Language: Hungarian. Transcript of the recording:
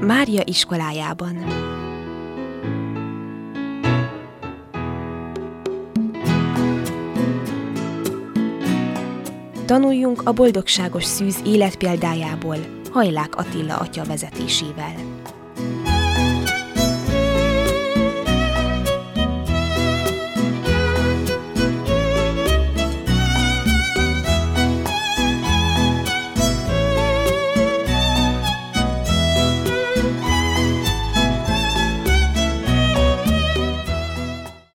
Mária iskolájában. Tanuljunk a boldogságos szűz életpéldájából, Hajlák Attila atya vezetésével.